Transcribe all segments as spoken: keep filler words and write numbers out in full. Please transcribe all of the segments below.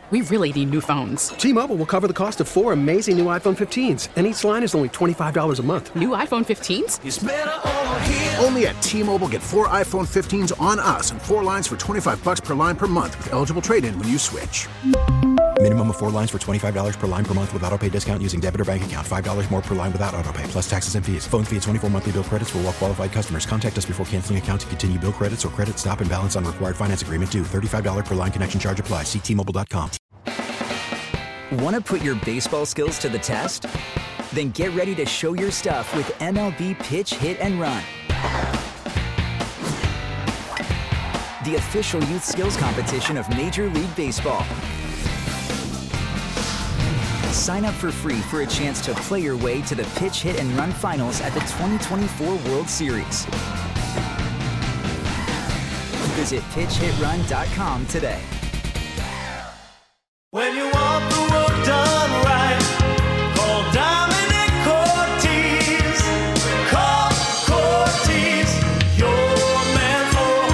We really need new phones. T-Mobile will cover the cost of four amazing new iPhone fifteens, and each line is only twenty-five dollars a month. New iPhone fifteens? It's better over here. Only at T-Mobile, get four iPhone fifteens on us and four lines for twenty-five dollars per line per month with eligible trade-in when you switch. Minimum of four lines for twenty-five dollars per line per month with autopay discount using debit or bank account. five dollars more per line without autopay, plus taxes and fees. Phone fee at twenty-four monthly bill credits for well-qualified customers. Contact us before canceling account to continue bill credits or credit stop and balance on required finance agreement due. thirty-five dollars per line connection charge applies. See T Mobile dot com. Want to put your baseball skills to the test? Then get ready to show your stuff with M L B Pitch, Hit, and Run. The official youth skills competition of Major League Baseball. Sign up for free for a chance to play your way to the Pitch, Hit, and Run finals at the twenty twenty-four World Series. Visit pitch hit run dot com today. When you want the work done right, call Dominic Cortez. Call Cortez, your man for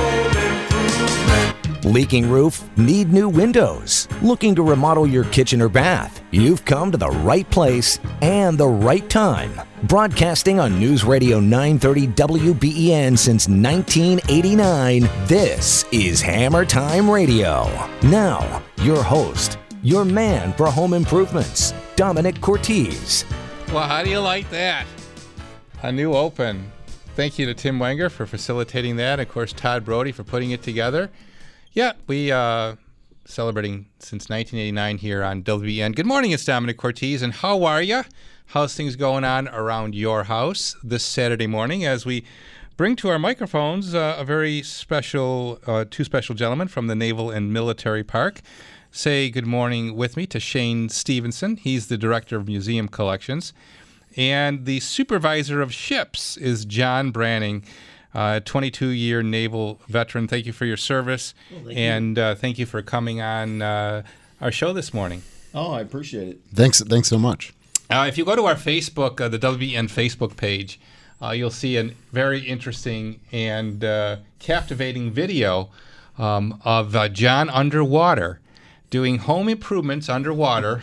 home improvement. Leaking roof? Need new windows? Looking to remodel your kitchen or bath? You've come to the right place and the right time. Broadcasting on News Radio nine thirty W B E N since nineteen eighty-nine, this is Hammer Time Radio. Now, your host, your man for home improvements, Dominic Cortez. Well, how do you like that? A new open. Thank you to Tim Wenger for facilitating that. Of course, Todd Brody for putting it together. Yeah, we uh celebrating since nineteen eighty-nine here on W B E N. Good morning, it's Dominic Cortez, and how are you? How's things going on around your house this Saturday morning as we bring to our microphones uh, a very special, uh, two special gentlemen from the Naval and Military Park. Say good morning with me to Shane Stevenson. He's the Director of Museum Collections. And the Supervisor of Ships is John Branning, uh, twenty-two-year naval veteran. Thank you for your service, well, and uh, thank you for coming on uh, our show this morning. Oh, I appreciate it. Thanks, thanks so much. Uh, if you go to our Facebook, uh, the W B E N Facebook page, uh, you'll see a very interesting and uh, captivating video um, of uh, John underwater doing home improvements underwater.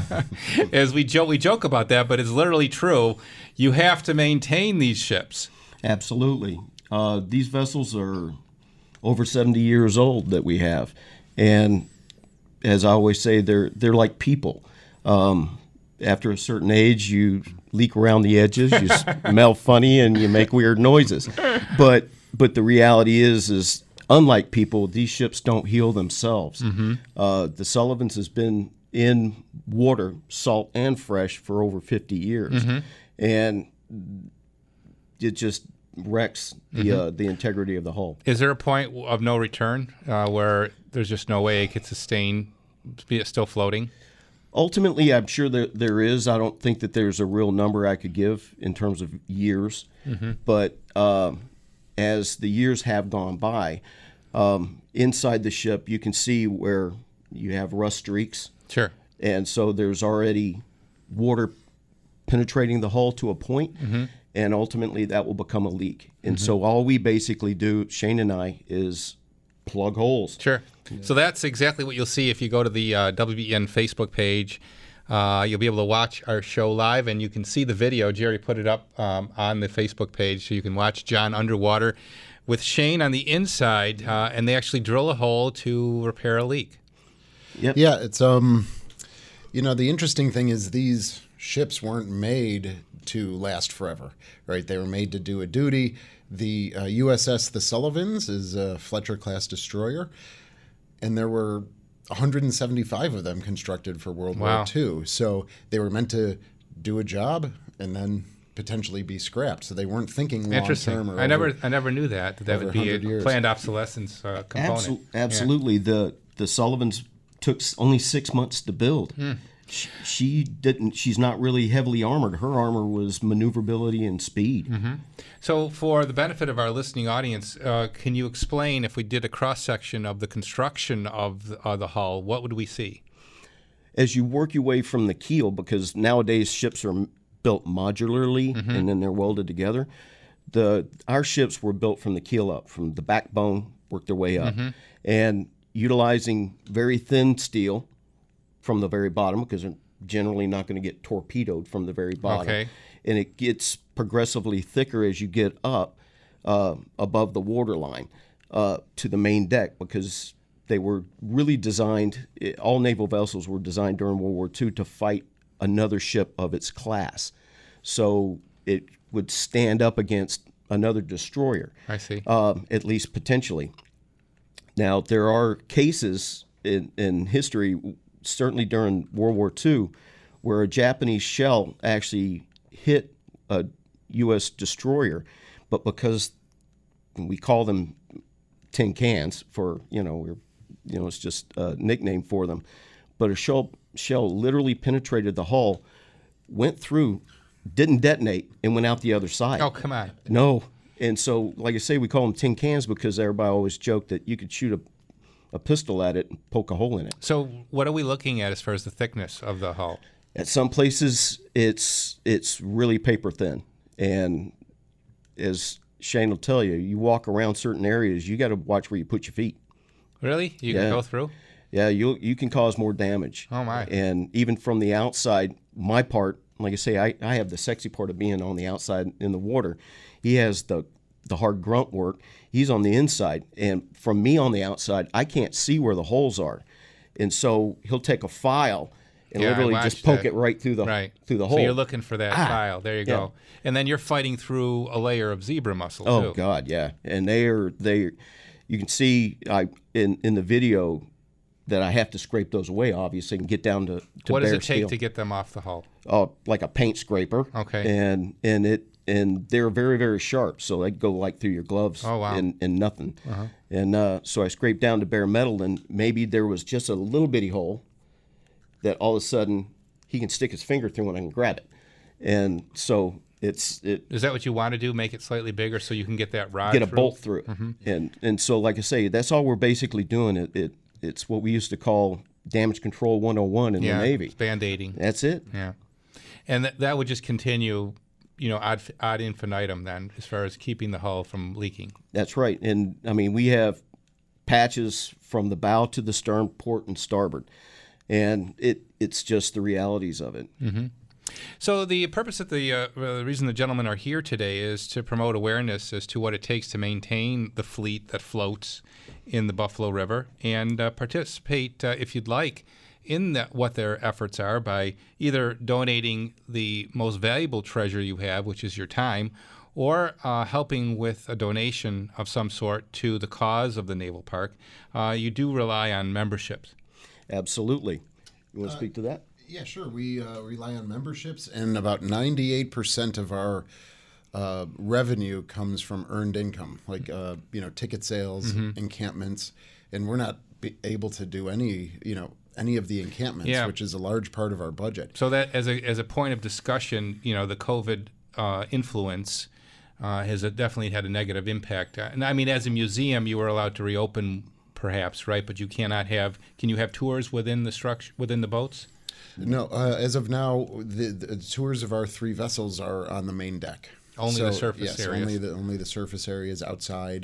As we joke, we joke about that, but it's literally true. You have to maintain these ships. Absolutely. Uh, these vessels are over seventy years old that we have, and as I always say, they're they're like people. Um, After a certain age, you leak around the edges, you smell funny, and you make weird noises. But but the reality is, is unlike people, these ships don't heal themselves. Mm-hmm. Uh, the Sullivans has been in water, salt and fresh, for over fifty years, mm-hmm. and it just wrecks the mm-hmm. uh, the integrity of the hull. Is there a point of no return uh, where there's just no way it could sustain, be it still floating? Ultimately, I'm sure that there is. I don't think that there's a real number I could give in terms of years. Mm-hmm. But um, as the years have gone by, um, inside the ship, you can see where you have rust streaks. Sure. And so there's already water penetrating the hull to a point, mm-hmm. and ultimately that will become a leak. And mm-hmm. so all we basically do, Shane and I, is plug holes. Sure. Yeah. So that's exactly what you'll see if you go to the uh, W B E N Facebook page. Uh, you'll be able to watch our show live, and you can see the video. Jerry put it up um, on the Facebook page, so you can watch John underwater with Shane on the inside, uh, and they actually drill a hole to repair a leak. Yep. Yeah, it's um, you know, the interesting thing is these ships weren't made to last forever, right? They were made to do a duty. The uh, U S S The Sullivans is a Fletcher-class destroyer, and there were one hundred seventy-five of them constructed for World Wow. War Two. So they were meant to do a job and then potentially be scrapped. So they weren't thinking long Interesting. term. Or I over, never, I never knew that that, that would be a years. planned obsolescence uh, component. Absol- absolutely, yeah. the the Sullivans took only six months to build. Hmm. She, she didn't. She's not really heavily armored. Her armor was maneuverability and speed. Mm-hmm. So, for the benefit of our listening audience, uh, can you explain, if we did a cross section of the construction of the, uh, the hull, what would we see? As you work your way from the keel, because nowadays ships are built modularly mm-hmm. and then they're welded together. The our ships were built from the keel up, from the backbone, worked their way up, mm-hmm. and utilizing very thin steel from the very bottom because they're generally not going to get torpedoed from the very bottom. Okay. And it gets progressively thicker as you get up uh, above the waterline uh, to the main deck because they were really designed, all naval vessels were designed during World War Two to fight another ship of its class. So it would stand up against another destroyer. I see. Uh, at least potentially. Now, there are cases in, in history, certainly during World War Two, where a Japanese shell actually hit a U S destroyer, but because we call them tin cans for, you know, we're, you know, it's just a nickname for them, but a shell, shell literally penetrated the hull, went through, didn't detonate, and went out the other side. Oh, come on. No. And so, like I say, we call them tin cans because everybody always joked that you could shoot a, a pistol at it and poke a hole in it. So what are we looking at as far as the thickness of the hull? At some places, it's it's really paper thin. And as Shane will tell you, you walk around certain areas, you got to watch where you put your feet. Really? You Yeah. can go through? Yeah, you you can cause more damage. Oh, my. And even from the outside, my part, like I say, I, I have the sexy part of being on the outside in the water. He has the the hard grunt work. He's on the inside. And from me on the outside, I can't see where the holes are. And so he'll take a file and Yeah, I literally watched just poke that. it right through the Right. through the hole. So you're looking for that Ah, file. There you yeah. go. And then you're fighting through a layer of zebra muscle, Oh too. God, yeah. And they are they you can see I in in the video that I have to scrape those away, obviously, and get down to, to What does bare it take steel. to get them off the hull? Oh, like a paint scraper. Okay. And and it and they're very very sharp, so they go like through your gloves. Oh, wow. And, and nothing. Uh-huh. And uh, so I scraped down to bare metal, and maybe there was just a little bitty hole that all of a sudden he can stick his finger through and I can grab it. And so it's it. Is that what you want to do? Make it slightly bigger so you can get that rod Get a through? bolt through. Mhm. And and so like I say, that's all we're basically doing. It, it it's what we used to call damage control one oh one in Yeah, the Navy. it's Band-aiding. That's it. Yeah. And th- that would just continue, you know, ad, ad infinitum then, as far as keeping the hull from leaking. That's right. And I mean, we have patches from the bow to the stern, port and starboard. And it it's just the realities of it. Mm-hmm. So the purpose of the, uh, the reason the gentlemen are here today is to promote awareness as to what it takes to maintain the fleet that floats in the Buffalo River and uh, participate, uh, if you'd like, in the, what their efforts are by either donating the most valuable treasure you have, which is your time, or uh, helping with a donation of some sort to the cause of the Naval Park. Uh, you do rely on memberships. Absolutely. You want to Uh, speak to that? Yeah, sure. We uh, rely on memberships, and about ninety-eight percent of our uh, revenue comes from earned income, like uh, you know, ticket sales, Mhm. encampments, and we're not be able to do any, you know, any of the encampments, Yeah. which is a large part of our budget. So that as a as a point of discussion, you know, the COVID uh, influence uh, has uh, definitely had a negative impact. Uh, and I mean, as a museum, you were allowed to reopen, perhaps, right? But you cannot have. Can you have tours within the structure within the boats? No, uh, as of now, the, the tours of our three vessels are on the main deck. Only the surface yes, areas. only the only the surface areas outside.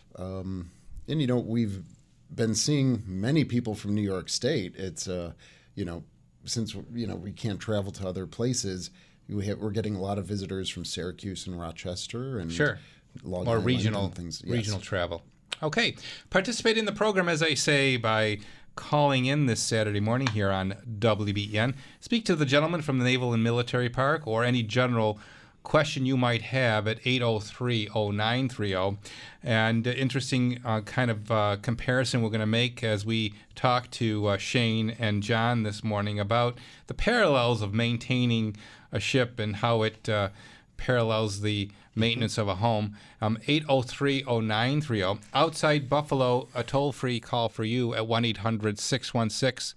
Um, and you know, we've been seeing many people from New York State. It's uh, you know, since you know we can't travel to other places, we have, we're getting a lot of visitors from Syracuse and Rochester and Sure. Long Or Island regional and things. Yes. regional travel. Okay. Participate in the program, as I say, by calling in this Saturday morning here on W B E N. Speak to the gentleman from the Naval and Military Park or any general question you might have at eight oh three oh nine three oh. And uh, interesting uh, kind of uh, comparison we're going to make as we talk to uh, Shane and John this morning about the parallels of maintaining a ship and how it uh, parallels the maintenance of a home. Um, eight oh three oh nine three oh. Outside Buffalo, a toll-free call for you at one eight hundred six one six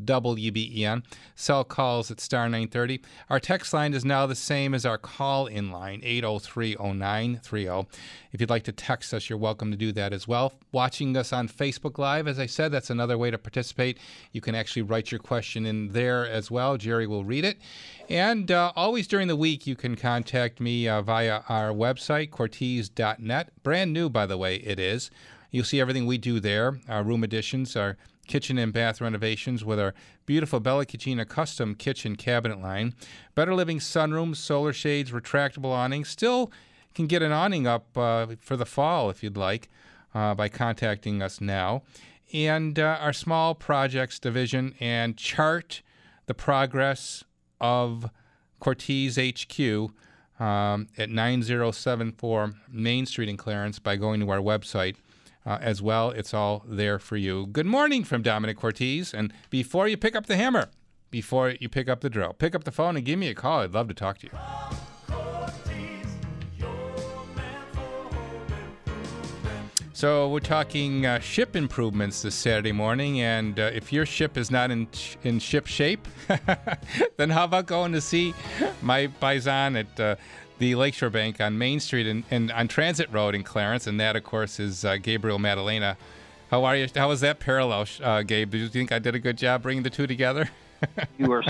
W B E N. Cell calls at star nine thirty. Our text line is now the same as our call-in line, eight oh three oh nine three oh. If you'd like to text us, you're welcome to do that as well. Watching us on Facebook Live, as I said, that's another way to participate. You can actually write your question in there as well. Jerry will read it. And uh, always during the week, you can contact me uh, via our website, cortez dot net. Brand new, by the way, it is. You'll see everything we do there. Our room additions are kitchen and bath renovations with our beautiful Bella Cucina custom kitchen cabinet line. Better living sunrooms, solar shades, retractable awnings. Still can get an awning up uh, for the fall if you'd like uh, by contacting us now. And uh, our small projects division, and chart the progress of Cortez H Q um, at nine oh seven four Main Street in Clarence by going to our website uh, as well. It's all there for you. Good morning from Dominic Cortez. And before you pick up the hammer, before you pick up the drill, pick up the phone and give me a call. I'd love to talk to you. So we're talking uh, ship improvements this Saturday morning, and uh, if your ship is not in in ship shape, then how about going to see my paisan at uh, the Lakeshore Bank on Main Street and, and on Transit Road in Clarence, and that, of course, is uh, Gabriel Madalena. How are you? How was that parallel, uh, Gabe? Did you think I did a good job bringing the two together? You were.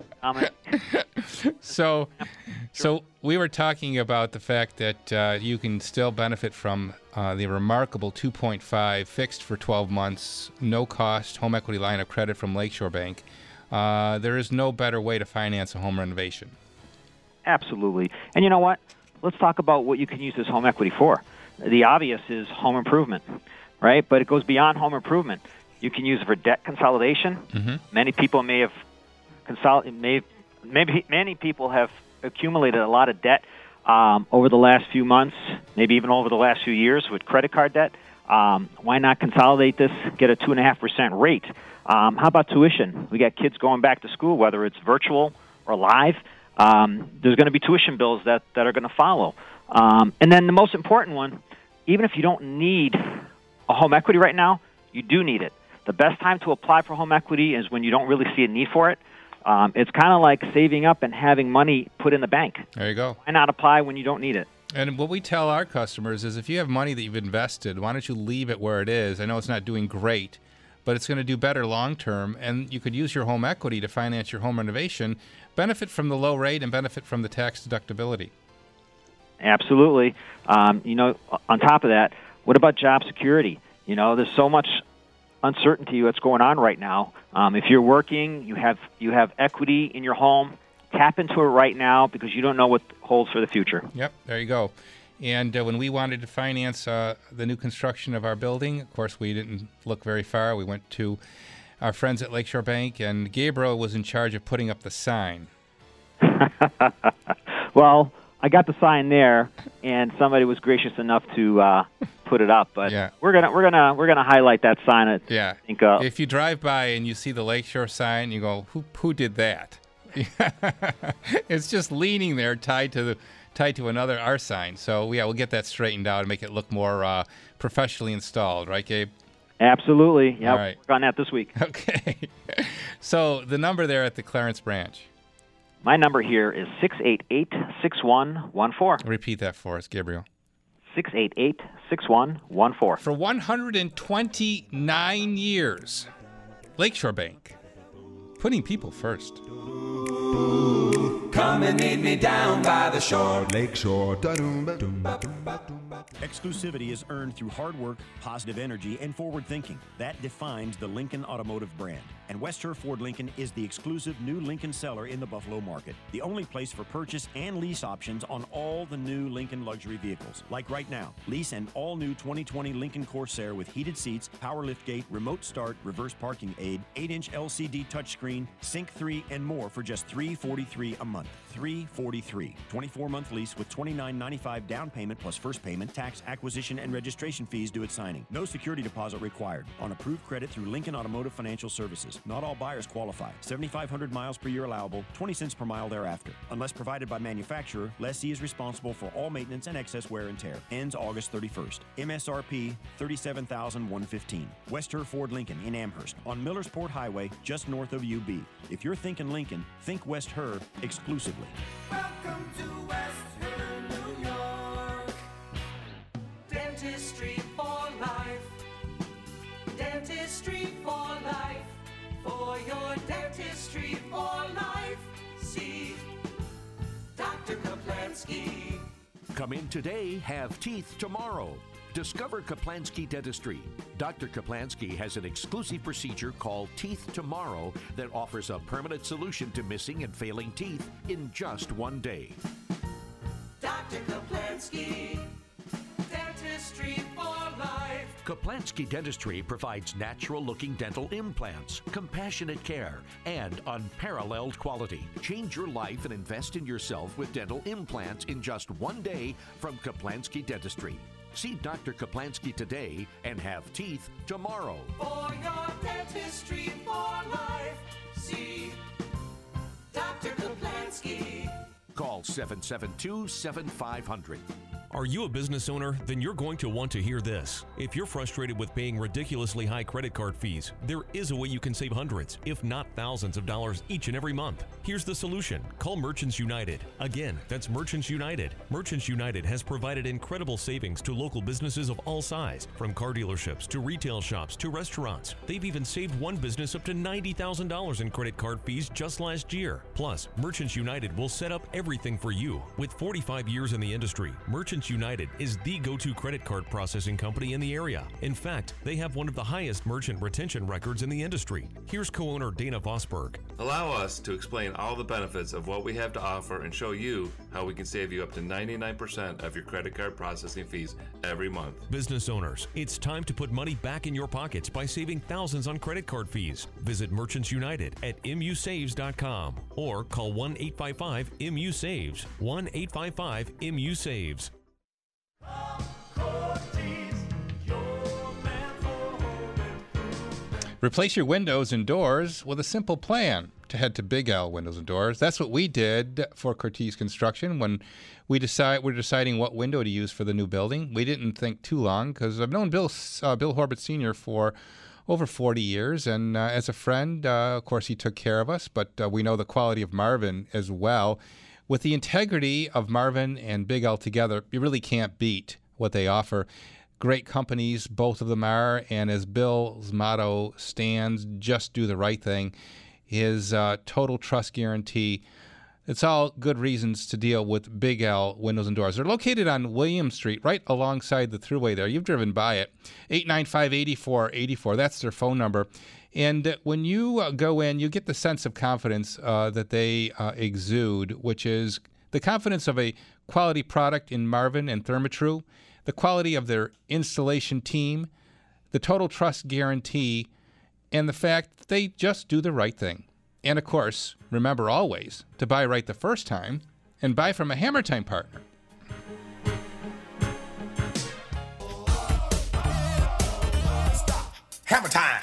so, so we were talking about the fact that uh, you can still benefit from uh, the remarkable two point five fixed for twelve months, no cost home equity line of credit from Lakeshore Bank. Uh, there is no better way to finance a home renovation. Absolutely. And you know what? Let's talk about what you can use this home equity for. The obvious is home improvement, right? But it goes beyond home improvement. You can use it for debt consolidation. Mm-hmm. Many people may have consol- may maybe many people have accumulated a lot of debt um, over the last few months, maybe even over the last few years with credit card debt. Um, why not consolidate this? Get a two and a half percent rate. Um, how about tuition? We got kids going back to school, whether it's virtual or live. Um, there's going to be tuition bills that that are going to follow. Um, and then the most important one, even if you don't need a home equity right now, you do need it. The best time to apply for home equity is when you don't really see a need for it. Um, it's kind of like saving up and having money put in the bank. There you go. Why not apply when you don't need it? And what we tell our customers is if you have money that you've invested, why don't you leave it where it is? I know it's not doing great, but it's going to do better long term, and you could use your home equity to finance your home renovation, benefit from the low rate, and benefit from the tax deductibility. Absolutely. Um, you know, on top of that, what about job security? You know, there's so much uncertainty what's going on right now. Um, if you're working, you have you have equity in your home, tap into it right now because you don't know what holds for the future. Yep, there you go. And uh, when we wanted to finance uh, the new construction of our building, of course, we didn't look very far. We went to our friends at Lakeshore Bank, and Gabriel was in charge of putting up the sign. Well, I got the sign there, and somebody was gracious enough to uh, put it up. But yeah. we're gonna we're gonna we're gonna highlight that sign. I yeah. think uh, if you drive by and you see the Lakeshore sign, you go, "Who who did that?" It's just leaning there, tied to the tied to another our sign. So yeah, we'll get that straightened out and make it look more uh, professionally installed, right, Gabe? Absolutely. Yeah, All right. We'll work on that this week. Okay. So the number there at the Clarence branch. My number here is six eight eight, six one one four. Repeat that for us, Gabriel. six eight eight, six one one four. For one hundred twenty-nine years, Lakeshore Bank, putting people first. Come and meet me down by the shore. Lakeshore. Exclusivity is earned through hard work, positive energy, and forward thinking. That defines the Lincoln Automotive brand. And West Herr Ford Lincoln is the exclusive new Lincoln seller in the Buffalo market. The only place for purchase and lease options on all the new Lincoln luxury vehicles. Like right now, lease an all-new twenty twenty Lincoln Corsair with heated seats, power liftgate, remote start, reverse parking aid, eight inch L C D touchscreen, Sync three, and more for just three hundred forty-three dollars a month. three hundred forty-three dollars. twenty-four month lease with twenty-nine ninety-five down payment plus first payment, tax, acquisition, and registration fees due at signing. No security deposit required. On approved credit through Lincoln Automotive Financial Services. Not all buyers qualify. seventy-five hundred miles per year allowable, twenty cents per mile thereafter. Unless provided by manufacturer, lessee is responsible for all maintenance and excess wear and tear. Ends August thirty-first. M S R P thirty-seven thousand one hundred fifteen dollars. West Herr Ford Lincoln in Amherst on Millersport Highway just north of U B. If you're thinking Lincoln, think West Herr exclusively. Welcome to West Herr, New York. Dentistry for life. Dentistry for life. For your dentistry for life. See Doctor Kaplansky. Come in today, have teeth tomorrow. Discover Kaplansky Dentistry. Doctor Kaplansky has an exclusive procedure called Teeth Tomorrow that offers a permanent solution to missing and failing teeth in just one day. Doctor Kaplansky, dentistry for life. Kaplansky Dentistry provides natural-looking dental implants, compassionate care, and unparalleled quality. Change your life and invest in yourself with dental implants in just one day from Kaplansky Dentistry. See Doctor Kaplansky today and have teeth tomorrow. For your dentistry for life, see Doctor Kaplansky. Call seven seven two, seven five zero zero. Are you a business owner? Then you're going to want to hear this. If you're frustrated with paying ridiculously high credit card fees, there is a way you can save hundreds, if not thousands of dollars each and every month. Here's the solution. Call Merchants United. Again, that's Merchants United. Merchants United has provided incredible savings to local businesses of all size, from car dealerships to retail shops to restaurants. They've even saved one business up to ninety thousand dollars in credit card fees just last year. Plus, Merchants United will set up everything for you. With forty-five years in the industry, Merchants United is the go-to credit card processing company in the area. In fact, they have one of the highest merchant retention records in the industry. Here's co-owner Dana Vosberg. Allow us to explain all the benefits of what we have to offer and show you how we can save you up to ninety-nine percent of your credit card processing fees every month. Business owners, it's time to put money back in your pockets by saving thousands on credit card fees. Visit Merchants United at M U saves dot com or call one eight five five M U saves, one eight five five M U saves. Replace your windows and doors with a simple plan to head to Big L Windows and Doors. That's what we did for Cortese Construction when we decide we're deciding what window to use for the new building. We didn't think too long because I've known Bill uh, Bill Horbert Senior for over forty years, and uh, as a friend, uh, of course, he took care of us. But uh, we know the quality of Marvin as well. With the integrity of Marvin and Big L together, you really can't beat what they offer. Great companies, both of them are, and as Bill's motto stands, just do the right thing. His uh, total trust guarantee, it's all good reasons to deal with Big L Windows and Doors. They're located on William Street, right alongside the Thruway there. You've driven by it. eight nine five, eight four eight four, that's their phone number. And when you uh, go in, you get the sense of confidence uh, that they uh, exude, which is the confidence of a quality product in Marvin and Therma-Tru, the quality of their installation team, the total trust guarantee, and the fact that they just do the right thing. And of course, remember always to buy right the first time and buy from a Hammer Time partner. Hammer Time!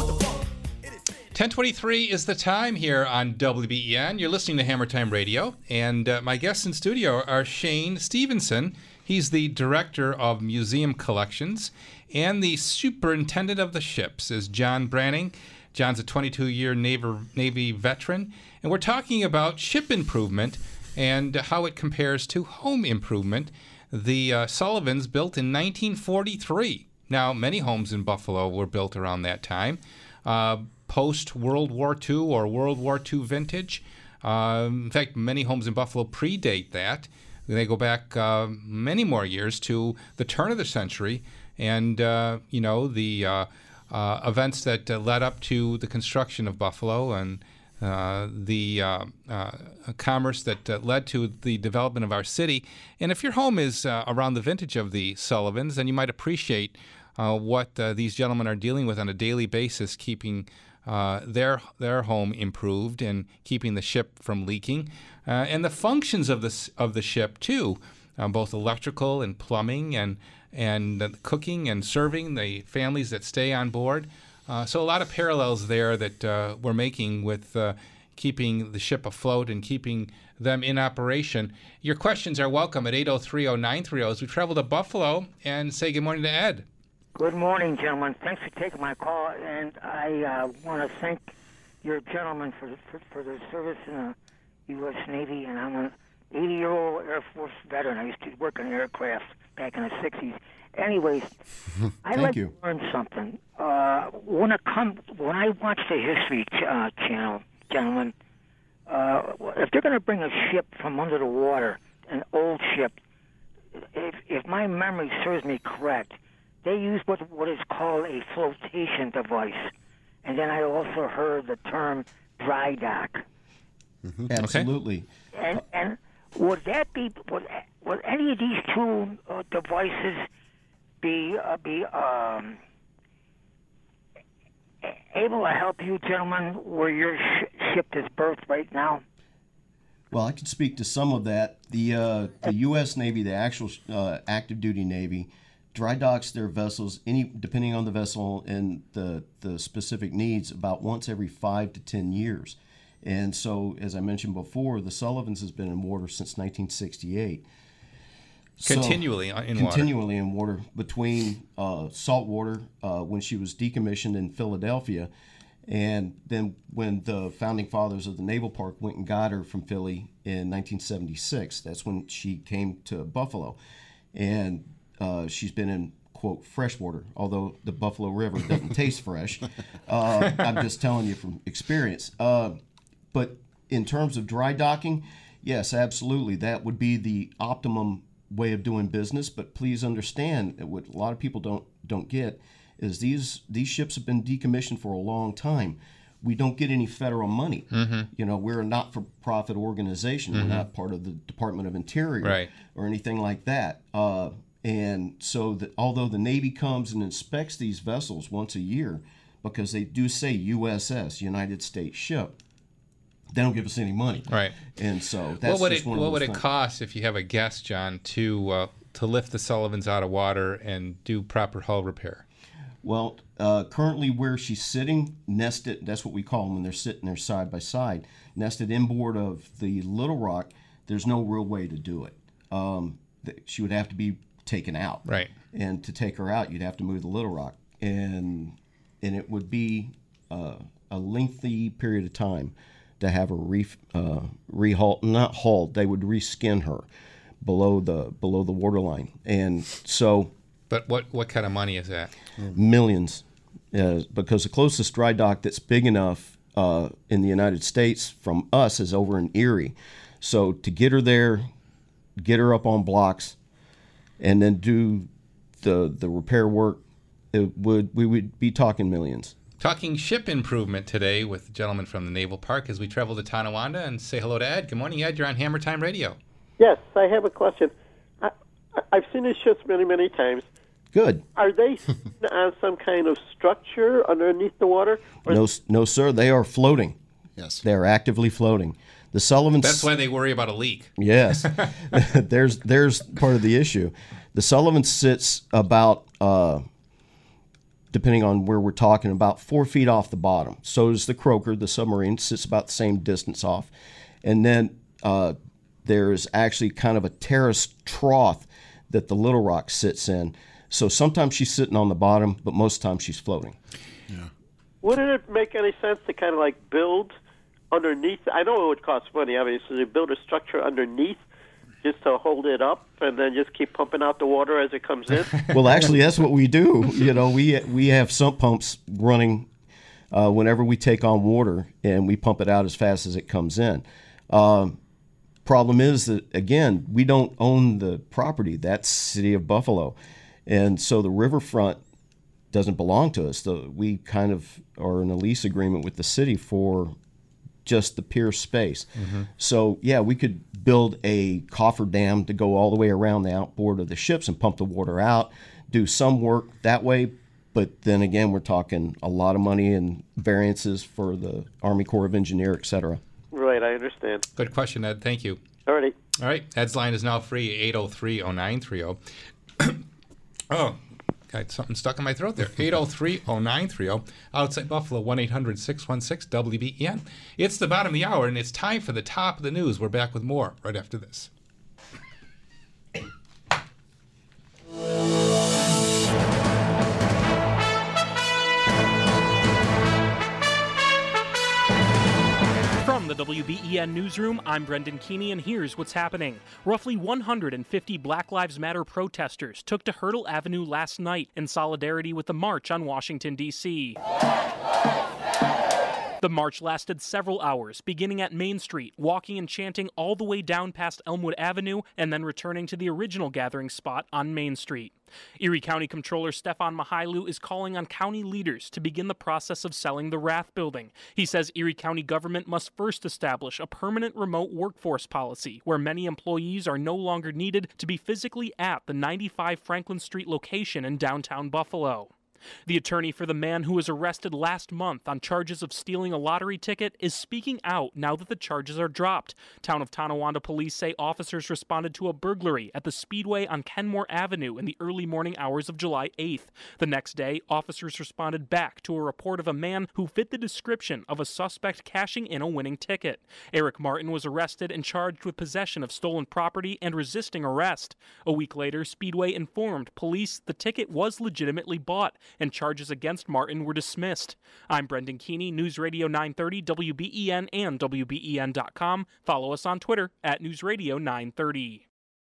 ten twenty-three is the time here on W B E N. You're listening to Hammer Time Radio, and uh, my guests in studio are Shane Stevenson. He's the Director of Museum Collections, and the Superintendent of the Ships is John Branning. John's a twenty-two-year Navy, Navy veteran, and we're talking about ship improvement and how it compares to home improvement. The uh, Sullivans built in nineteen forty-three. Now, many homes in Buffalo were built around that time. Uh, post-World War Two or World War Two vintage. Uh, in fact, many homes in Buffalo predate that. They go back uh, many more years to the turn of the century and, uh, you know, the uh, uh, events that uh, led up to the construction of Buffalo and uh, the uh, uh, commerce that uh, led to the development of our city. And if your home is uh, around the vintage of the Sullivans, then you might appreciate uh, what uh, these gentlemen are dealing with on a daily basis, keeping Uh, their their home improved and keeping the ship from leaking, uh, and the functions of the of the ship too, uh, both electrical and plumbing and and uh, cooking and serving the families that stay on board. Uh, so a lot of parallels there that uh, we're making with uh, keeping the ship afloat and keeping them in operation. Your questions are welcome at eight oh three oh nine three oh as we travel to Buffalo and say good morning to Ed. Good morning, gentlemen. Thanks for taking my call, and I uh, want to thank your gentlemen for, for for their service in the U S Navy. And I'm an eighty-year-old Air Force veteran. I used to work on aircraft back in the sixties. Anyways, I'd like you. to learn something. Uh, when it come, when I watch the History ch- uh, Channel, gentlemen, uh, if they're going to bring a ship from under the water, an old ship, if if my memory serves me correct, they use what what is called a flotation device, and then I also heard the term dry dock. Mm-hmm. Absolutely. And and would that be would would any of these two uh, devices be uh, be um, able to help you gentlemen where your sh- ship is berthed right now? Well, I could speak to some of that. The uh, the U S Navy, the actual uh, active duty Navy, dry docks their vessels any depending on the vessel and the the specific needs about once every five to ten years. And so, as I mentioned before, the Sullivans has been in water since nineteen sixty-eight. Continually so, in continually water. Continually in water between uh, salt water uh, when she was decommissioned in Philadelphia, and then when the founding fathers of the Naval Park went and got her from Philly in nineteen seventy-six. That's when she came to Buffalo. And uh, she's been in, quote, freshwater, although the Buffalo River doesn't taste fresh. Uh, I'm just telling you from experience. Uh, but in terms of dry docking, yes, absolutely. That would be the optimum way of doing business. But please understand that what a lot of people don't don't get is these these ships have been decommissioned for a long time. We don't get any federal money. Mm-hmm. You know, we're a not-for-profit organization. Mm-hmm. We're not part of the Department of Interior right. or anything like that. Uh, and so, that although the Navy comes and inspects these vessels once a year, because they do say U S S, United States ship, they don't give us any money. Right. And so that's what would just it one of what would those it things. cost if you have a guest, John, to uh, to lift the Sullivans out of water and do proper hull repair? Well, uh, currently where she's sitting, nested, that's what we call them when they're sitting there side by side, nested inboard of the Little Rock, there's no real way to do it. Um, th- she would have to be taken out. Right. And to take her out, you'd have to move the Little Rock. And and it would be uh, a lengthy period of time to have her re, uh, rehauled, not hauled, they would reskin her below the below the waterline. And so... But what, what kind of money is that? Millions. Uh, because the closest dry dock that's big enough uh, in the United States from us is over in Erie. So to get her there, get her up on blocks, and then do the the repair work, it would we would be talking millions. Talking ship improvement today with the gentleman from the Naval Park as we travel to Tonawanda and say hello to Ed. Good morning, Ed. You're on Hammer Time Radio. Yes, I have a question. I, I've seen these ships many, many times. Good. Are they on some kind of structure underneath the water? Or No, no, sir. They are floating. Yes. They are actively floating. The Sullivans. That's why they worry about a leak. Yes. there's there's part of the issue. The Sullivan sits about, uh, depending on where we're talking, about four feet off the bottom. So does the Croaker, the submarine, sits about the same distance off. And then uh, there's actually kind of a terrace trough that the Little Rock sits in. So sometimes she's sitting on the bottom, but most times she's floating. wouldn't it make any sense to kind of like build underneath? I know it would cost money, obviously, to build a structure underneath just to hold it up and then just keep pumping out the water as it comes in? Well, actually, that's what we do. You know, we we have sump pumps running uh, whenever we take on water, and we pump it out as fast as it comes in. Um, problem is that, again, we don't own the property. That's City of Buffalo. And so the riverfront doesn't belong to us. The, we kind of are in a lease agreement with the city for just the pier space. Mm-hmm. So, yeah, we could build a coffer dam to go all the way around the outboard of the ships and pump the water out, do some work that way. But then again, we're talking a lot of money and variances for the Army Corps of Engineers, et cetera. Right, I understand. Good question, Ed. Thank you. All righty. All right. Ed's line is now free, eight oh three, oh nine three oh. Oh, got something stuck in my throat there. eight oh three, oh nine three oh. Outside Buffalo, one eight hundred, six one six, W B E N. It's the bottom of the hour, and it's time for the top of the news. We're back with more right after this. From the W B E N Newsroom, I'm Brendan Keeney, and here's what's happening. Roughly one hundred fifty Black Lives Matter protesters took to Hurdle Avenue last night in solidarity with the March on Washington, D C The march lasted several hours, beginning at Main Street, walking and chanting all the way down past Elmwood Avenue, and then returning to the original gathering spot on Main Street. Erie County Comptroller Stefan Mihailu is calling on county leaders to begin the process of selling the Rath Building. He says Erie County government must first establish a permanent remote workforce policy where many employees are no longer needed to be physically at the ninety-five Franklin Street location in downtown Buffalo. The attorney for the man who was arrested last month on charges of stealing a lottery ticket is speaking out now that the charges are dropped. Town of Tonawanda police say officers responded to a burglary at the Speedway on Kenmore Avenue in the early morning hours of July eighth. The next day, officers responded back to a report of a man who fit the description of a suspect cashing in a winning ticket. Eric Martin was arrested and charged with possession of stolen property and resisting arrest. A week later, Speedway informed police the ticket was legitimately bought, and charges against Martin were dismissed. I'm Brendan Keeney, News Radio nine thirty, W B E N and W B E N dot com. Follow us on Twitter at News Radio nine thirty.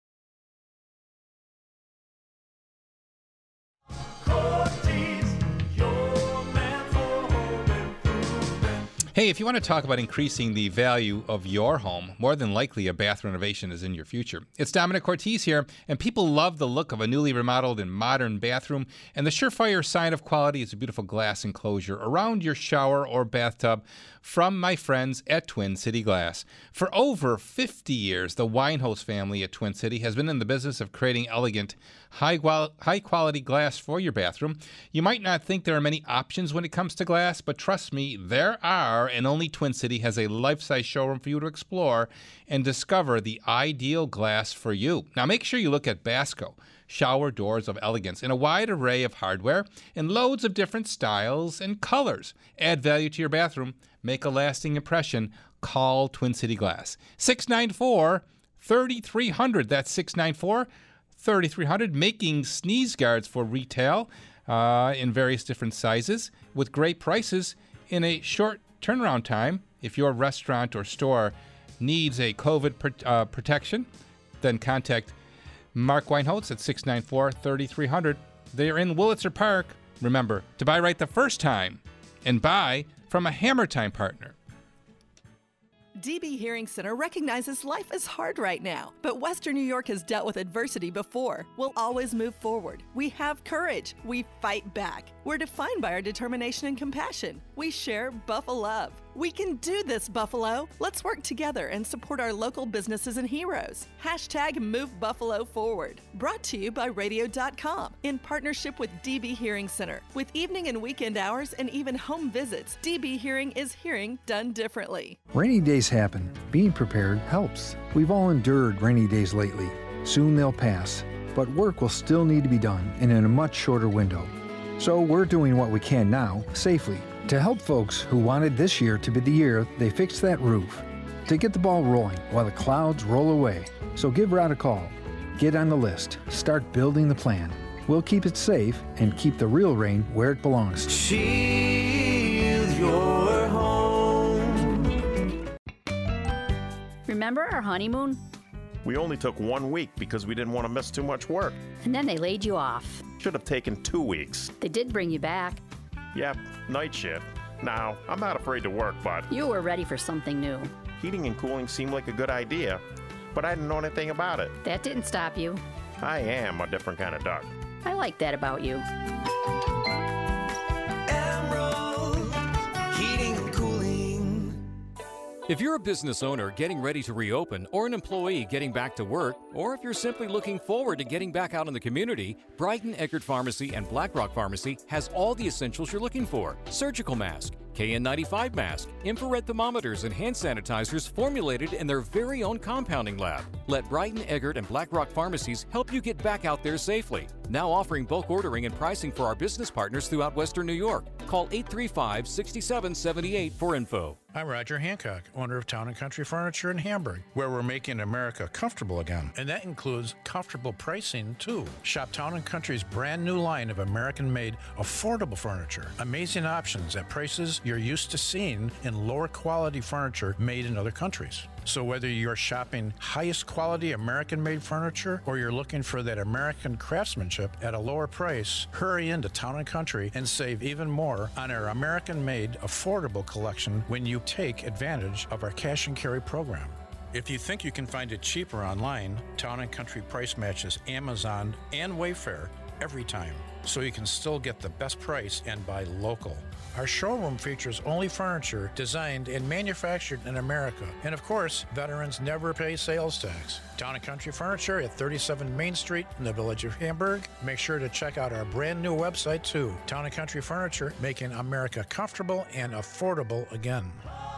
Hey, if you want to talk about increasing the value of your home, more than likely a bath renovation is in your future. It's Dominic Ortiz here, and people love the look of a newly remodeled and modern bathroom, and the surefire sign of quality is a beautiful glass enclosure around your shower or bathtub from my friends at Twin City Glass. For over fifty years, the Winehouse family at Twin City has been in the business of creating elegant, high high-quality glass for your bathroom. You might not think there are many options when it comes to glass, but trust me, there are, and only Twin City has a life-size showroom for you to explore and discover the ideal glass for you. Now, make sure you look at Basco, shower doors of elegance, in a wide array of hardware and loads of different styles and colors. Add value to your bathroom. Make a lasting impression. Call Twin City Glass. six nine four, three three zero zero. That's six nine four, three three zero zero. Making sneeze guards for retail uh, in various different sizes with great prices in a short turnaround time. If your restaurant or store needs a COVID pr- uh, protection, then contact Mark Winehouse at six nine four, three three zero zero. They are in Willitzer Park. Remember to buy right the first time and buy from a Hammer Time partner. D B Hearing Center recognizes life is hard right now, but Western New York has dealt with adversity before. We'll always move forward. We have courage. We fight back. We're defined by our determination and compassion. We share Buffalo love. We can do this, Buffalo. Let's work together and support our local businesses and heroes. Hashtag Move Buffalo Forward. Brought to you by radio dot com in partnership with D B Hearing Center. With evening and weekend hours and even home visits, D B Hearing is hearing done differently. Rainy days happen. Being prepared helps. We've all endured rainy days lately. Soon they'll pass, but work will still need to be done and in a much shorter window. So we're doing what we can now, safely, to help folks who wanted this year to be the year they fixed that roof, to get the ball rolling while the clouds roll away. So give Rod a call. Get on the list. Start building the plan. We'll keep it safe and keep the real rain where it belongs. Shield your home. Remember our honeymoon? We only took one week because we didn't want to miss too much work. And then they laid you off. Should have taken two weeks. They did bring you back. Yep, night shift. Now, I'm not afraid to work, but... You were ready for something new. Heating and cooling seemed like a good idea, but I didn't know anything about it. That didn't stop you. I am a different kind of duck. I like that about you. Emerald Heating and Cooling. If you're a business owner getting ready to reopen, or an employee getting back to work, or if you're simply looking forward to getting back out in the community, Brighton Eckert Pharmacy and Blackrock Pharmacy has all the essentials you're looking for. Surgical mask, K N ninety-five mask, infrared thermometers, and hand sanitizers formulated in their very own compounding lab. Let Brighton Eckert and Blackrock Pharmacies help you get back out there safely. Now offering bulk ordering and pricing for our business partners throughout Western New York. Call eight three five, six seven seven eight for info. I'm Roger Hancock, owner of Town and Country Furniture in Hamburg, where we're making America comfortable again. And that includes comfortable pricing, too. Shop Town and Country's brand new line of American-made, affordable furniture. Amazing options at prices you're used to seeing in lower quality furniture made in other countries. So whether you're shopping highest quality American-made furniture or you're looking for that American craftsmanship at a lower price, hurry into Town and Country and save even more on our American-made affordable collection when you take advantage of our cash and carry program. If you think you can find it cheaper online, Town and Country price matches Amazon and Wayfair every time, so you can still get the best price and buy local. Our showroom features only furniture designed and manufactured in America. And of course, veterans never pay sales tax. Town and Country Furniture at thirty-seven Main Street in the village of Hamburg. Make sure to check out our brand new website too. Town and Country Furniture, making America comfortable and affordable again.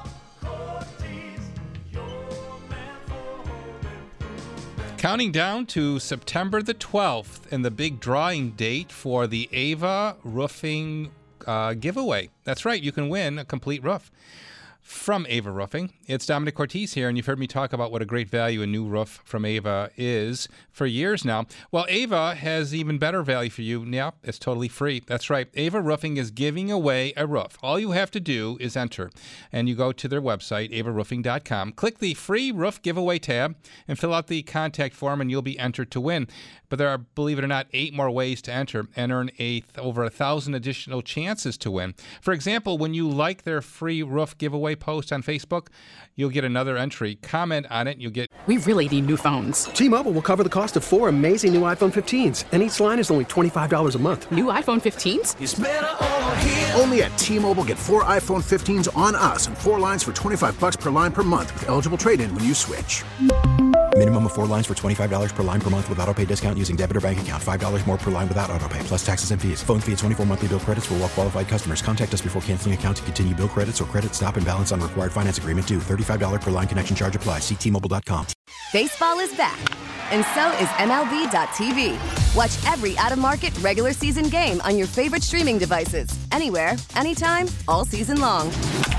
Counting down to September the twelfth and the big drawing date for the Ava Roofing uh, giveaway. That's right, you can win a complete roof from Ava Roofing. It's Dominic Ortiz here, and you've heard me talk about what a great value a new roof from Ava is for years now. Well, Ava has even better value for you. Yeah, it's totally free. That's right. Ava Roofing is giving away a roof. All you have to do is enter, and you go to their website, ava roofing dot com. Click the free roof giveaway tab and fill out the contact form, and you'll be entered to win. But there are, believe it or not, eight more ways to enter and earn a th- over a thousand additional chances to win. For example, when you like their free roof giveaway post on Facebook, you'll get another entry. Comment on it, you'll get... We really need new phones. T-Mobile will cover the cost of four amazing new iPhone fifteens, and each line is only twenty-five dollars a month. New iPhone fifteens? It's better over here. Only at T-Mobile, get four iPhone fifteens on us and four lines for twenty-five bucks per line per month with eligible trade-in when you switch. Minimum of four lines for twenty-five dollars per line per month with auto pay discount using debit or bank account. five dollars more per line without auto pay, plus taxes and fees. Phone fee at twenty-four monthly bill credits for well-qualified customers. Contact us before canceling account to continue bill credits or credit stop and balance on required finance agreement due. thirty-five dollars per line connection charge applies. See T Mobile dot com. Baseball is back, and so is M L B dot T V. Watch every out-of-market regular season game on your favorite streaming devices. Anywhere, anytime, all season long.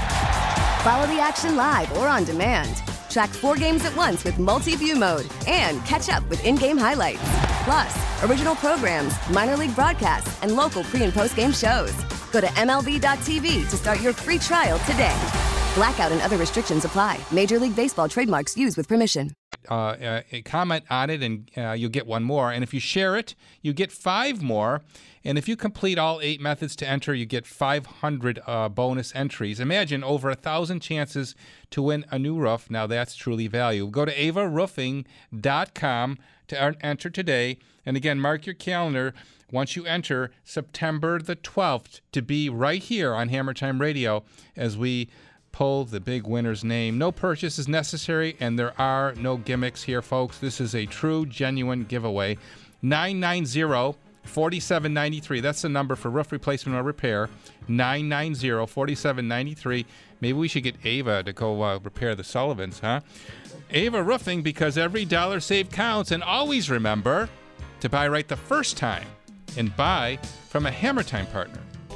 Follow the action live or on demand. Track four games at once with multi-view mode and catch up with in-game highlights. Plus, original programs, minor league broadcasts, and local pre- and post-game shows. Go to M L B dot T V to start your free trial today. Blackout and other restrictions apply. Major League Baseball trademarks used with permission. Uh, uh, comment on it, and uh, you'll get one more. And if you share it, you get five more. And if you complete all eight methods to enter, you get five hundred uh, bonus entries. Imagine over a thousand chances to win a new roof. Now that's truly value. Go to ava roofing dot com to er- enter today. And again, mark your calendar once you enter September the twelfth to be right here on Hammer Time Radio as we pull the big winner's name. No purchase is necessary, and there are no gimmicks here, folks. This is a true, genuine giveaway. nine nine zero, four seven nine three. That's the number for roof replacement or repair. nine nine zero, four seven nine three. Maybe we should get Ava to go uh, repair the Sullivans, huh? Ava Roofing, because every dollar saved counts. And always remember to buy right the first time and buy from a Hammer Time partner.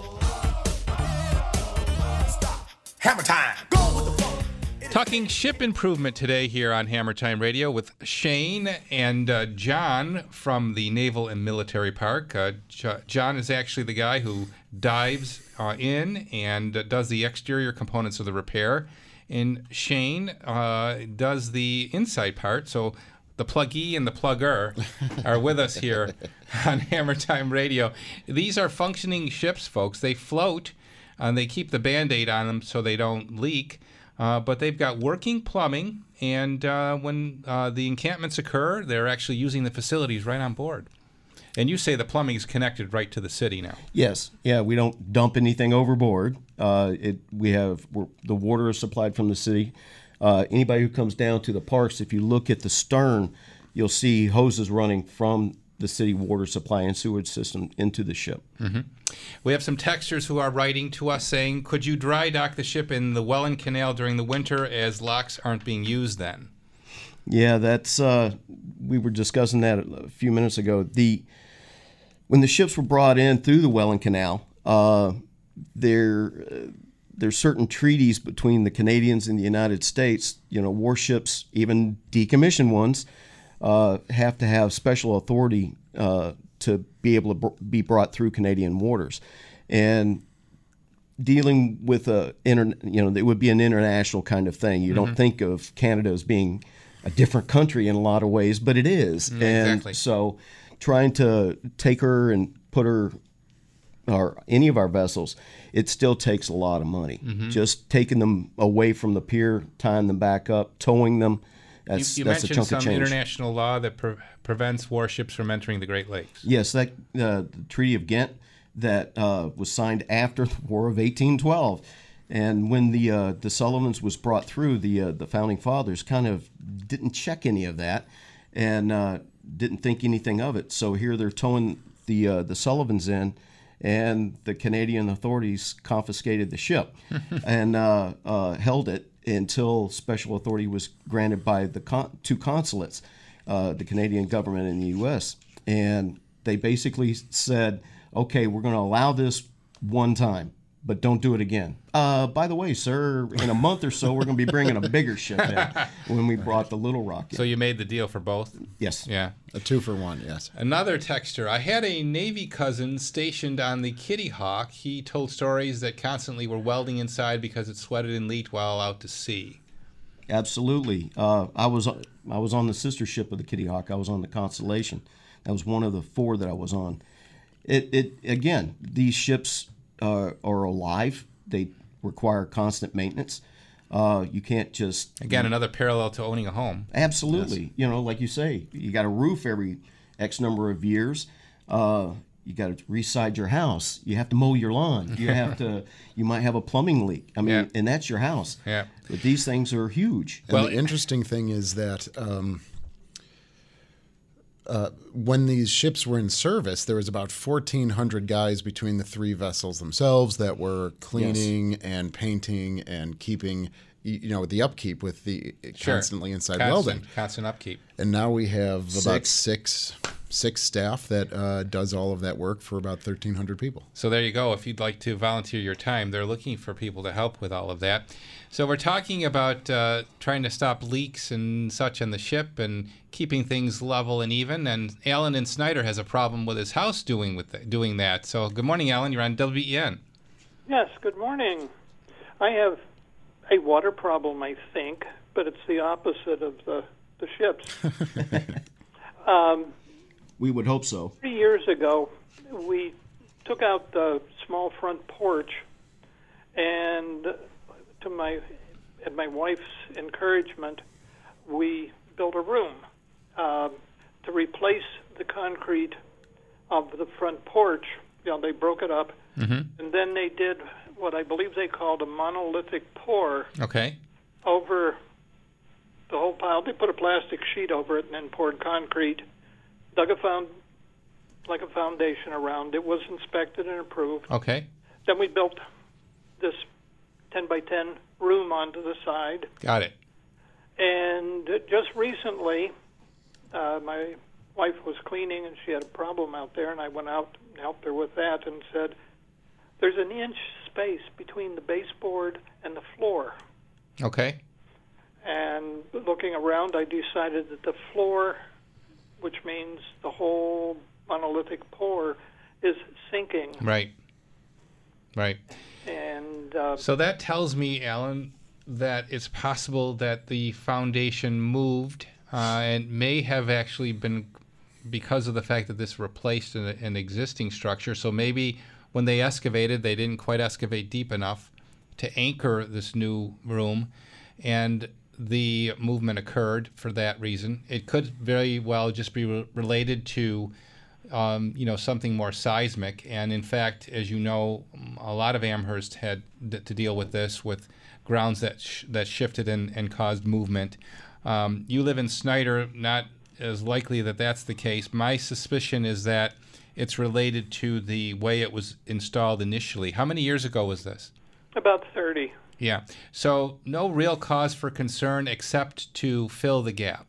Hammer Time. Talking ship improvement today here on Hammer Time Radio with Shane and uh, John from the Naval and Military Park. Uh, J- John is actually the guy who dives uh, in and uh, does the exterior components of the repair. And Shane uh, does the inside part. So the pluggee and the plugger are with us here on Hammer Time Radio. These are functioning ships, folks. They float. And they keep the Band-Aid on them so they don't leak. Uh, but they've got working plumbing, and uh, when uh, the encampments occur, they're actually using the facilities right on board. And you say the plumbing is connected right to the city now. Yes. Yeah, we don't dump anything overboard. Uh, it we have we're, the water is supplied from the city. Uh, anybody who comes down to the parks, if you look at the stern, you'll see hoses running from the city water supply and sewage system into the ship. Mm-hmm. We have some texters who are writing to us saying, could you dry dock the ship in the Welland Canal during the winter as locks aren't being used then? Yeah, that's uh, we were discussing that a few minutes ago. The when the ships were brought in through the Welland Canal, uh, there uh, there's certain treaties between the Canadians and the United States. You know, warships, even decommissioned ones, Uh, have to have special authority uh, to be able to br- be brought through Canadian waters. And dealing with a inter, you know, it would be an international kind of thing. You Mhm. don't think of Canada as being a different country in a lot of ways, but it is. Mm, and exactly. so trying to take her and put her, or any of our vessels, it still takes a lot of money. Mhm. Just taking them away from the pier, tying them back up, towing them, that's, you you that's a mentioned chunk some of change. international law that pre- prevents warships from entering the Great Lakes. Yes, that uh, the Treaty of Ghent that uh, was signed after the War of eighteen twelve. And when the uh, the Sullivans was brought through, the uh, the founding fathers kind of didn't check any of that and uh, didn't think anything of it. So here they're towing the uh, the Sullivans in, and the Canadian authorities confiscated the ship and uh, uh, held it until special authority was granted by the con- two consulates, uh, the Canadian government and the U S And they basically said, okay, we're going to allow this one time, but don't do it again. Uh, by the way, sir, in a month or so, we're going to be bringing a bigger ship in when we brought the Little Rock in. So you made the deal for both? Yes. Yeah. A two for one, yes. Another texter. I had a Navy cousin stationed on the Kitty Hawk. He told stories that constantly were welding inside because it sweated and leaked while out to sea. Absolutely. Uh, I was I was on the sister ship of the Kitty Hawk. I was on the Constellation. That was one of the four that I was on. It it again, these ships uh, are alive. They require constant maintenance. Uh, you can't just Again, another parallel to owning a home. Absolutely. Yes. You know, like you say, you got a roof every X number of years. Uh, you got to reside your house. You have to mow your lawn. You have to. You might have a plumbing leak. I mean, Yeah. and that's your house. Yeah. But these things are huge. And the interesting thing is that um, uh, when these ships were in service, there was about fourteen hundred guys between the three vessels themselves that were cleaning and painting and keeping, y- you know, the upkeep with the Sure. constantly inside Constant- welding. Constant upkeep. And now we have about Six. six six staff that uh, does all of that work for about thirteen hundred people. So there you go. If you'd like to volunteer your time, they're looking for people to help with all of that. So we're talking about uh, trying to stop leaks and such on the ship and keeping things level and even. And Alan in Snyder has a problem with his house doing with th- doing that. So good morning, Alan. You're on W E N. Yes, good morning. I have a water problem, I think, but it's the opposite of the, the ships. um, We would hope so. Three years ago, we took out the small front porch, and to my at my wife's encouragement, we built a room uh, to replace the concrete of the front porch. You know, they broke it up, Mm-hmm. and then they did what I believe they called a monolithic pour Okay. over the whole pile. They put a plastic sheet over it and then poured concrete, dug a found like a foundation around it, was inspected and approved. Okay. Then we built this ten by ten room onto the side. Got it. And just recently, uh, my wife was cleaning and she had a problem out there, and I went out and helped her with that and said, there's an inch space between the baseboard and the floor. Okay. And looking around, I decided that the floor, which means the whole monolithic pour, is sinking. Right. Right. And uh, So that tells me, Alan, that it's possible that the foundation moved uh, and may have actually been because of the fact that this replaced an, an existing structure. So maybe when they excavated, they didn't quite excavate deep enough to anchor this new room, and the movement occurred for that reason. It could very well just be re- related to Um, you know, something more seismic. And in fact, as you know, a lot of Amherst had d- to deal with this, with grounds that sh- that shifted and, and caused movement. Um, you live in Snyder, not as likely that that's the case. My suspicion is that it's related to the way it was installed initially. How many years ago was this? about thirty. Yeah. So no real cause for concern except to fill the gap.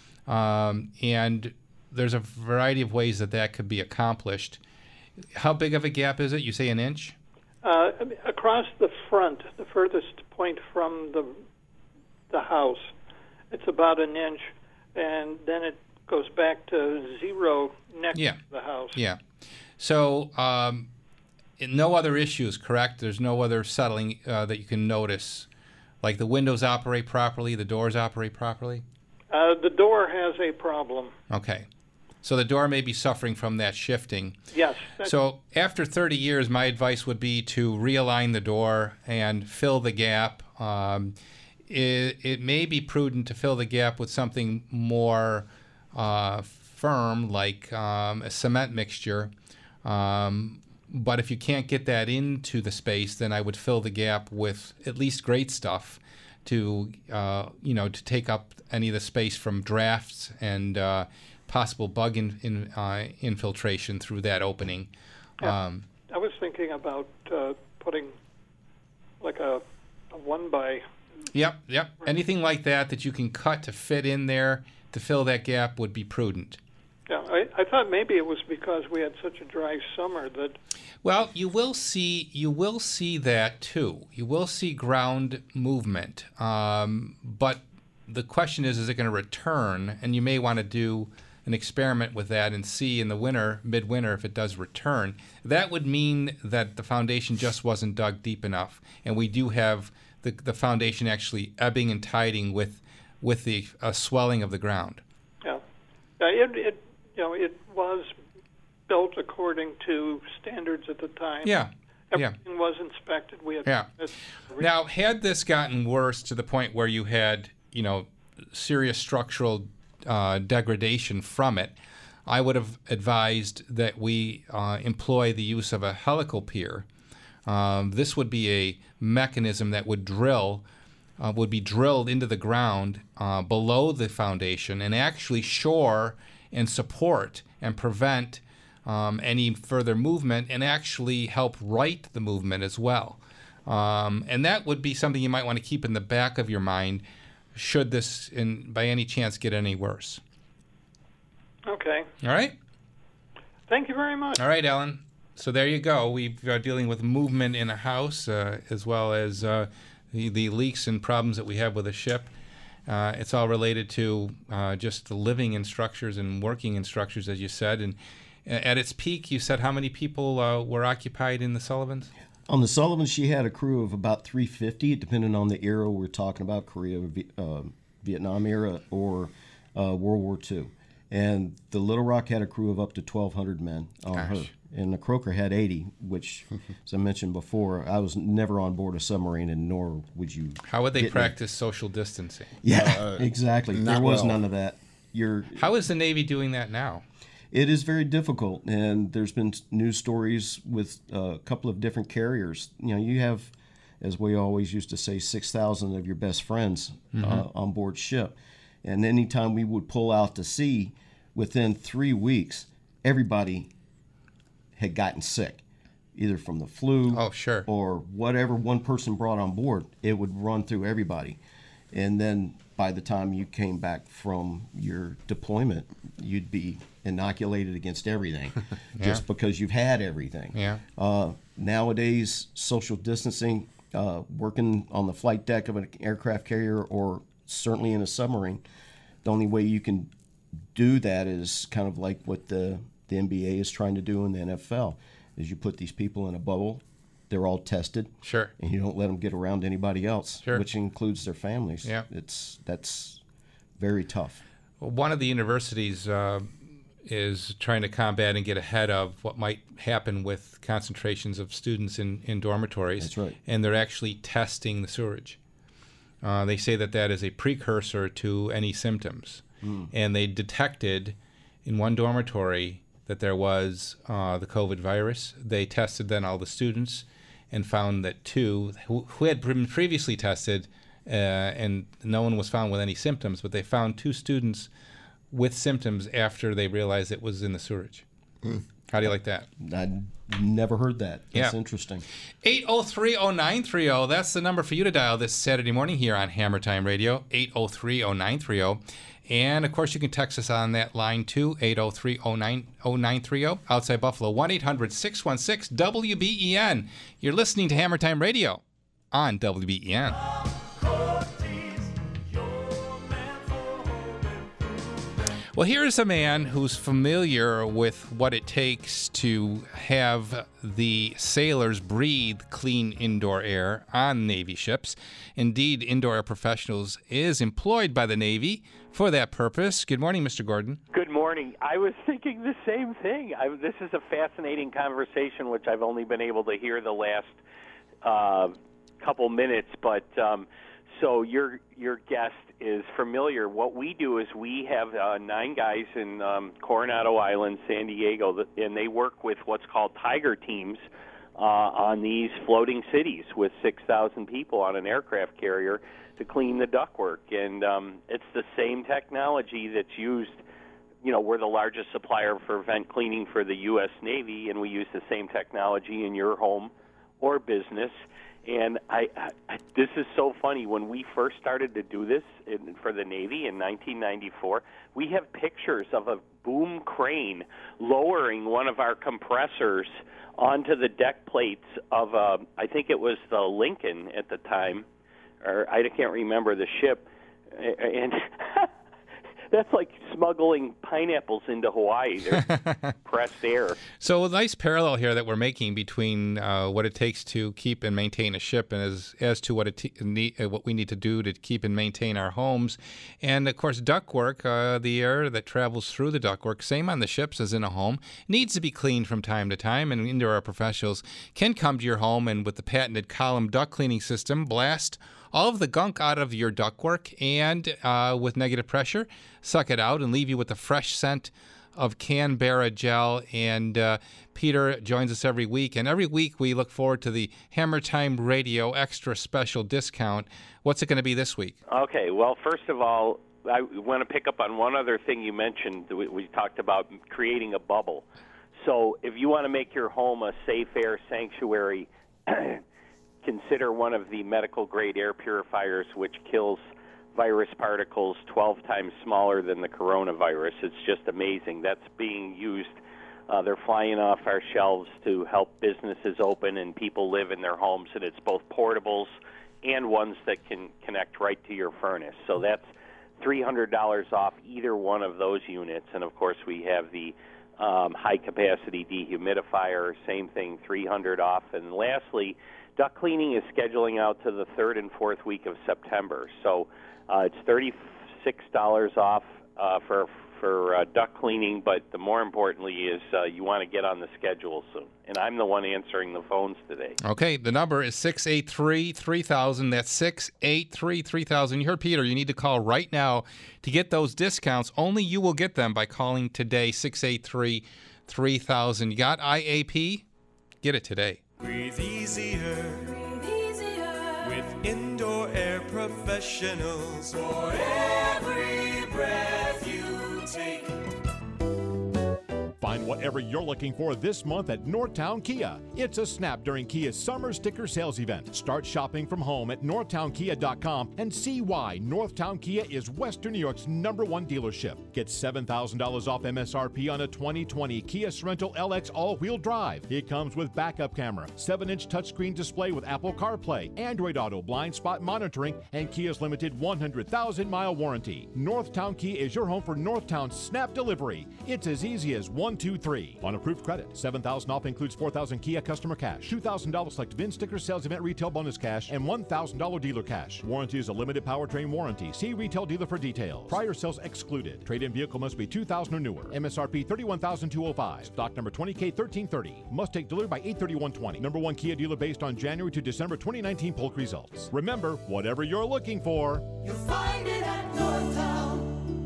Um, and there's a variety of ways that that could be accomplished. How big of a gap is it? You say an inch? Uh, I mean, across the front, the furthest point from the the house, it's about an inch, and then it goes back to zero next Yeah. to the house. Yeah. So um, no other issues, correct? There's no other settling uh, that you can notice, like the windows operate properly, the doors operate properly? Uh, the door has a problem. Okay. So the door may be suffering from that shifting. Yes. So after thirty years, my advice would be to realign the door and fill the gap. Um, it, it may be prudent to fill the gap with something more uh, firm, like um, a cement mixture. Um, but if you can't get that into the space, then I would fill the gap with at least great stuff to, uh, you know, to take up any of the space from drafts and uh, possible bug in, in, uh, infiltration through that opening. Yeah. Um, I was thinking about uh, putting like a, a one by. Yep, yep. Anything like that that you can cut to fit in there to fill that gap would be prudent. Yeah, I, I thought maybe it was because we had such a dry summer that. Well, you will see you will see that too. You will see ground movement, um, but the question is, is it going to return? And you may want to do an experiment with that and see in the winter, midwinter, if it does return. That would mean that the foundation just wasn't dug deep enough, and we do have the the foundation actually ebbing and tiding with with the uh, swelling of the ground. Yeah, uh, it, it you know it was built according to standards at the time. Yeah. Everything yeah. was inspected. We had yeah. Now, had this gotten worse to the point where you had, you know, serious structural uh, degradation from it, I would have advised that we uh, employ the use of a helical pier. Um, this would be a mechanism that would drill, uh, would be drilled into the ground uh, below the foundation and actually shore and support and prevent Um, any further movement and actually help right the movement as well. Um, and that would be something you might want to keep in the back of your mind should this, in, by any chance, get any worse. Okay. All right? Thank you very much. All right, Ellen. So there you go. We are dealing with movement in a house uh, as well as uh, the, the leaks and problems that we have with a ship. Uh, it's all related to uh, just the living in structures and working in structures, as you said. And at its peak, you said how many people uh, were occupied in the Sullivans? On the Sullivans, she had a crew of about three hundred fifty, depending on the era we're talking about, Korea, uh, Vietnam era, or uh, World War Two. And the Little Rock had a crew of up to twelve hundred men on Gosh. her. And the Croaker had eighty, which, as I mentioned before, I was never on board a submarine, and nor would you. How would they get me. practice social distancing? Yeah, Uh, exactly. not There was well. none of that. You're. How is the Navy doing that now? It is very difficult, and there's been news stories with uh, a couple of different carriers. You know, you have, as we always used to say, six thousand of your best friends Mhm. uh, on board ship. And anytime we would pull out to sea, within three weeks, everybody had gotten sick, either from the flu oh, sure. or whatever one person brought on board. It would run through everybody. And then by the time you came back from your deployment, you'd be inoculated against everything Yeah. just because you've had everything. Yeah. Uh, nowadays, social distancing, uh, working on the flight deck of an aircraft carrier or certainly in a submarine, the only way you can do that is kind of like what the, the N B A is trying to do in the N F L, is you put these people in a bubble. They're all tested. Sure. And you don't let them get around anybody else, Sure. which includes their families. Yeah. It's that's very tough. Well, one of the universities uh, is trying to combat and get ahead of what might happen with concentrations of students in, in dormitories. That's right. And they're actually testing the sewage. Uh, they say that that is a precursor to any symptoms. Mm. And they detected in one dormitory that there was uh, the COVID virus. They tested then all the students and found that two who, who had been previously tested, uh, and no one was found with any symptoms, but they found two students with symptoms after they realized it was in the sewage. Mm. How do you like that? I never heard that. That's Yeah. interesting. eight oh three oh nine three oh. That's the number for you to dial this Saturday morning here on Hammer Time Radio, eight oh three oh nine three oh. And, of course, you can text us on that line, too, eight oh three oh nine three oh. Outside Buffalo, one eight hundred six one six W B E N. You're listening to Hammer Time Radio on W B E N. Well, here's a man who's familiar with what it takes to have the sailors breathe clean indoor air on Navy ships. Indeed, Indoor Air Professionals is employed by the Navy for that purpose. Good morning, Mister Gordon. Good morning. I was thinking the same thing. I, this is a fascinating conversation, which I've only been able to hear the last uh, couple minutes, but um, so your your guest is familiar. What we do is we have uh, nine guys in um, Coronado Island, San Diego, that, and they work with what's called Tiger teams uh, on these floating cities with six thousand people on an aircraft carrier to clean the ductwork. And um, it's the same technology that's used. You know, we're the largest supplier for vent cleaning for the U S Navy, and we use the same technology in your home or business. And I, I, this is so funny. When we first started to do this in, for the Navy in nineteen ninety-four, we have pictures of a boom crane lowering one of our compressors onto the deck plates of, a, I think it was the Lincoln at the time, or I can't remember the ship. And that's like smuggling pineapples into Hawaii. They're pressed air. So a nice parallel here that we're making between uh, what it takes to keep and maintain a ship, and as as to what it t- need, uh, what we need to do to keep and maintain our homes, and of course ductwork, uh, the air that travels through the ductwork, same on the ships as in a home, needs to be cleaned from time to time. And Indoor Air Professionals can come to your home and with the patented column duct cleaning system, blast all of the gunk out of your ductwork, and uh, with negative pressure, suck it out and leave you with a fresh scent of Canberra gel. And uh, Peter joins us every week, and every week we look forward to the Hammer Time Radio extra special discount. What's it going to be this week? Okay, well, first of all, I want to pick up on one other thing you mentioned. We, we talked about creating a bubble. So if you want to make your home a safe air sanctuary, consider one of the medical-grade air purifiers, which kills virus particles twelve times smaller than the coronavirus. It's just amazing. That's being used. Uh, they're flying off our shelves to help businesses open and people live in their homes, and it's both portables and ones that can connect right to your furnace. So that's three hundred dollars off either one of those units. And, of course, we have the um, high-capacity dehumidifier, same thing, three hundred dollars off. And lastly, duct cleaning is scheduling out to the third and fourth week of September. So uh, it's thirty-six dollars off uh, for for uh, duct cleaning, but the more importantly is uh, you want to get on the schedule soon. And I'm the one answering the phones today. Okay, the number is six eight three, three thousand. That's six eight three, three thousand. You heard Peter. You need to call right now to get those discounts. Only you will get them by calling today, six eight three, three thousand. You got I A P? Get it today. Breathe easier. Breathe easier. With Indoor Air Professionals. For every breath you take. Find whatever you're looking for this month at Northtown Kia. It's a snap during Kia's summer sticker sales event. Start shopping from home at northtown kia dot com and see why Northtown Kia is Western New York's number one dealership. Get seven thousand dollars off M S R P on a twenty twenty Kia Sorento L X all-wheel drive. It comes with backup camera, seven inch touchscreen display with Apple CarPlay, Android Auto blind spot monitoring, and Kia's limited one hundred thousand mile warranty. Northtown Kia is your home for Northtown Snap Delivery. It's as easy as one, two, three. On approved credit, seven thousand dollars off includes four thousand dollars Kia customer cash, two thousand dollars select V I N sticker sales event retail bonus cash, and one thousand dollars dealer cash. Warranty is a limited powertrain warranty. See retail dealer for details. Prior sales excluded. Trade-in vehicle must be two thousand dollars or newer. M S R P thirty-one thousand two hundred five. Stock number twenty K thirteen thirty. Must take delivery by eight thirty-one twenty. Number one Kia dealer based on January to December twenty nineteen Polk results. Remember, whatever you're looking for, You'll find it at Northtown.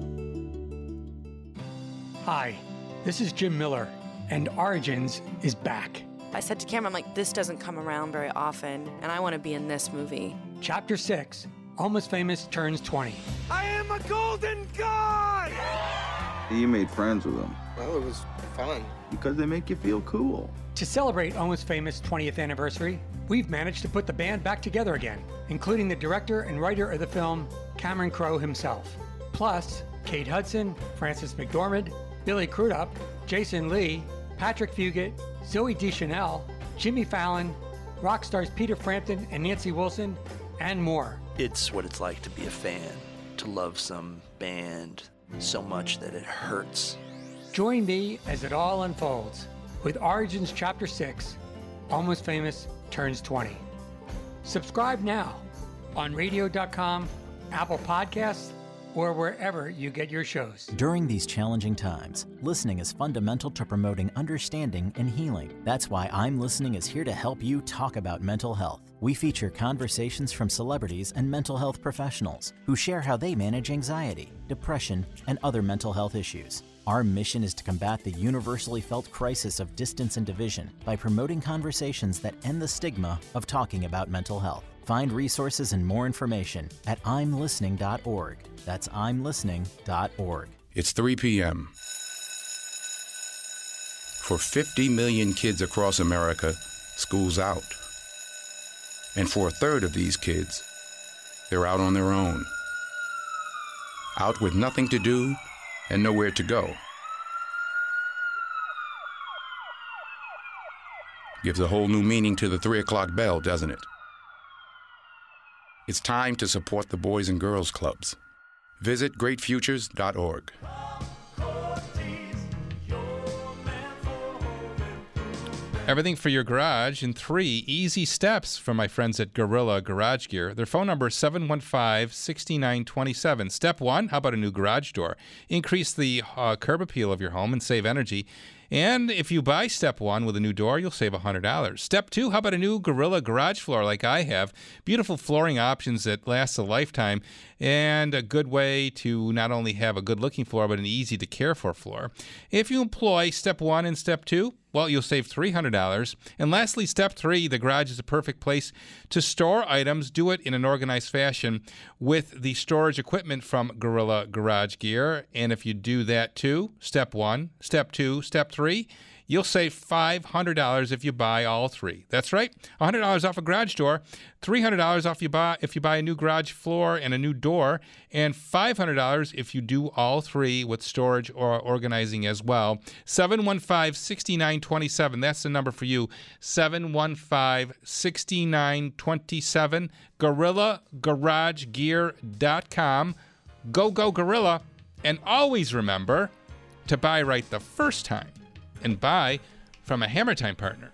Hi, this is Jim Miller, and Origins is back. I said to Cameron, I'm like, this doesn't come around very often, and I want to be in this movie. Chapter six, Almost Famous turns twenty. I am a golden god! You made friends with them. Well, it was fun. Because they make you feel cool. To celebrate Almost Famous twentieth anniversary, we've managed to put the band back together again, including the director and writer of the film, Cameron Crowe himself. Plus, Kate Hudson, Frances McDormand, Billy Crudup, Jason Lee, Patrick Fugit, Zooey Deschanel, Jimmy Fallon, rock stars Peter Frampton and Nancy Wilson, and more. It's what it's like to be a fan, to love some band so much that it hurts. Join me as it all unfolds with Origins Chapter six, Almost Famous turns twenty. Subscribe now on radio dot com, Apple Podcasts, or wherever you get your shows. During these challenging times, listening is fundamental to promoting understanding and healing. That's why I'm Listening is here to help you talk about mental health. We feature conversations from celebrities and mental health professionals who share how they manage anxiety, depression, and other mental health issues. Our mission is to combat the universally felt crisis of distance and division by promoting conversations that end the stigma of talking about mental health. Find resources and more information at I'm listening dot org. That's I'm listening dot org. It's three p.m. For fifty million kids across America, school's out. And for a third of these kids, they're out on their own. Out with nothing to do and nowhere to go. Gives a whole new meaning to the three o'clock bell, doesn't it? It's time to support the Boys and Girls Clubs. Visit great futures dot org. Everything for your garage in three easy steps from my friends at Gorilla Garage Gear. Their phone number is seven one five, six nine two seven. Step one, how about a new garage door? Increase the uh, curb appeal of your home and save energy. And if you buy step one with a new door, you'll save one hundred dollars. Step two, how about a new Gorilla garage floor like I have? Beautiful flooring options that last a lifetime and a good way to not only have a good-looking floor, but an easy-to-care-for floor. If you employ step one and step two, well, you'll save three hundred dollars. And lastly, step three, the garage is a perfect place to store items. Do it in an organized fashion with the storage equipment from Gorilla Garage Gear. And if you do that too, step one, step two, step three, you'll save five hundred dollars if you buy all three. That's right, one hundred dollars off a garage door, three hundred dollars off you buy if you buy a new garage floor and a new door, and five hundred dollars if you do all three with storage or organizing as well. seven one five, six nine two seven, that's the number for you, seven one five, six nine two seven, gorilla garage gear dot com. Go, go, Gorilla, and always remember to buy right the first time. And buy from a Hammer Time partner.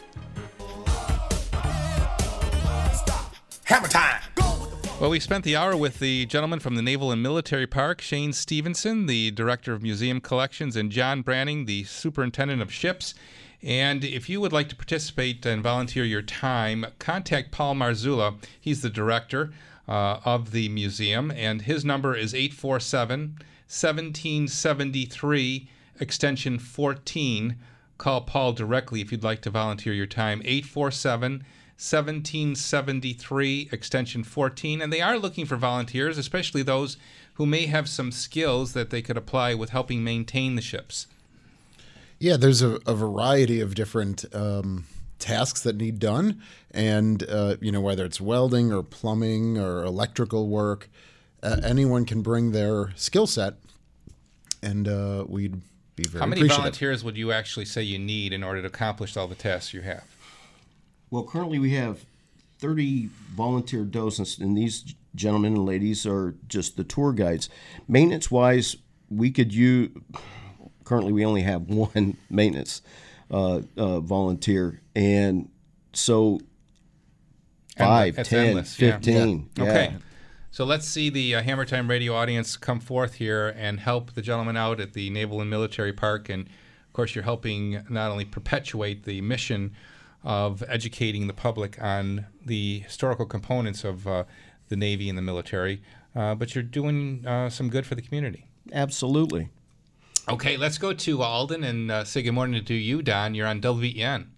Hammer Time! Well, we spent the hour with the gentleman from the Naval and Military Park, Shane Stevenson, the Director of Museum Collections, and John Branning, the Superintendent of Ships. And if you would like to participate and volunteer your time, contact Paul Marzullo. He's the Director uh, of the museum, and his number is eight four seven, one seven seven three, extension fourteen. Call Paul directly if you'd like to volunteer your time. eight four seven, one seven seven three, extension fourteen. And they are looking for volunteers, especially those who may have some skills that they could apply with helping maintain the ships. Yeah, there's a, a variety of different um, tasks that need done. And, uh, you know, whether it's welding or plumbing or electrical work, uh, anyone can bring their skill set. And uh, we'd be very How many appreciative. volunteers would you actually say you need in order to accomplish all the tasks you have? Well, currently we have thirty volunteer docents, and these gentlemen and ladies are just the tour guides. Maintenance-wise, we could use, currently we only have one maintenance uh, uh, volunteer, and so five, That's ten, endless, fifteen. Yeah. Yeah. Okay. So let's see the uh, Hammer Time Radio audience come forth here and help the gentleman out at the Naval and Military Park. And, of course, you're helping not only perpetuate the mission of educating the public on the historical components of uh, the Navy and the military, uh, but you're doing uh, some good for the community. Absolutely. Okay, let's go to Alden and uh, say good morning to you, Don. You're on W E N.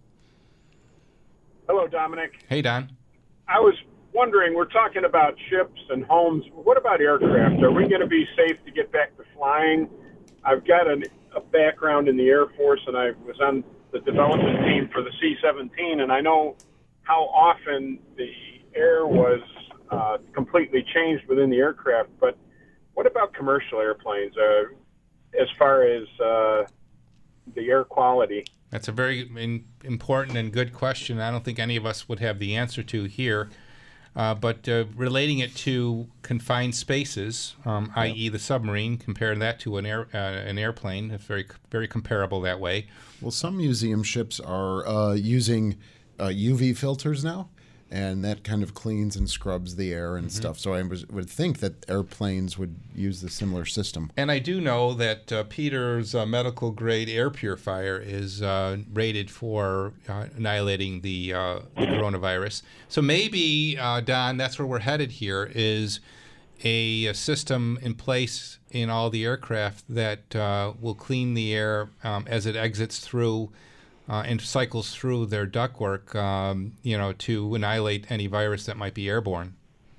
Hello, Dominic. Hey, Don. I was wondering, we're talking about ships and homes. What about aircraft? Are we going to be safe to get back to flying? I've got an, a background in the Air Force, and I was on the development team for the C seventeen, and I know how often the air was uh, completely changed within the aircraft. But what about commercial airplanes uh, as far as uh, the air quality? That's a very in, important and good question. I don't think any of us would have the answer to here. Uh, but uh, relating it to confined spaces, um, that is the submarine, compare that to an air uh, an airplane. It's very very comparable that way. Well, some museum ships are uh, using uh, U V filters now, and that kind of cleans and scrubs the air and mm-hmm. stuff. So I was, would think that airplanes would use the similar system. And I do know that uh, Peter's uh, medical grade air purifier is uh, rated for uh, annihilating the, uh, the coronavirus. So maybe, uh, Don, that's where we're headed here, is a, a system in place in all the aircraft that uh, will clean the air um, as it exits through Uh, and cycles through their ductwork, um, you know, to annihilate any virus that might be airborne.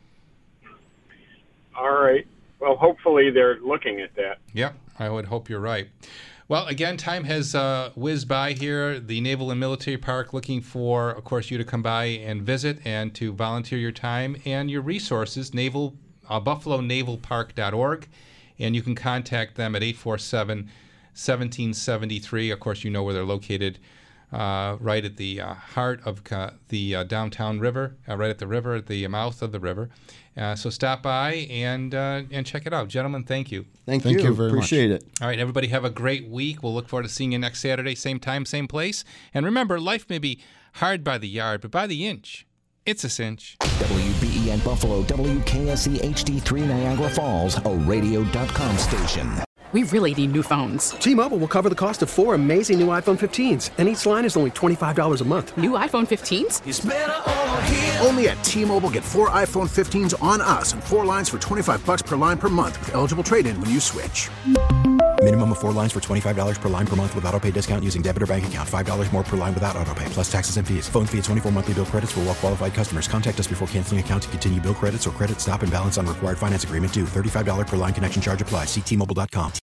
All right. Well, hopefully they're looking at that. Yep, I would hope you're right. Well, again, time has uh, whizzed by here. The Naval and Military Park looking for, of course, you to come by and visit and to volunteer your time and your resources, naval, uh, buffalo naval park dot org. And you can contact them at eight four seven, one seven seven three. Of course, you know where they're located. Uh, right at the uh, heart of uh, the uh, downtown river, uh, right at the river, at the mouth of the river. Uh, so stop by and uh, and check it out. Gentlemen, thank you. Thank, thank you. you very Appreciate much. it. All right, everybody have a great week. We'll look forward to seeing you next Saturday, same time, same place. And remember, life may be hard by the yard, but by the inch, it's a cinch. W B E N Buffalo, W K S E H D three Niagara Falls, a radio dot com station. We really need new phones. T-Mobile will cover the cost of four amazing new iPhone fifteens, and each line is only twenty-five dollars a month. New iPhone fifteens? It's better over here. Only at T-Mobile, get four iPhone fifteens on us and four lines for twenty-five dollars per line per month with eligible trade-in when you switch. Minimum of four lines for twenty-five dollars per line per month with autopay discount using debit or bank account. five dollars more per line without autopay, plus taxes and fees. Phone fee at twenty-four monthly bill credits for well-qualified customers. Contact us before canceling account to continue bill credits or credit stop and balance on required finance agreement due. thirty-five dollars per line connection charge applies. See T Mobile dot com.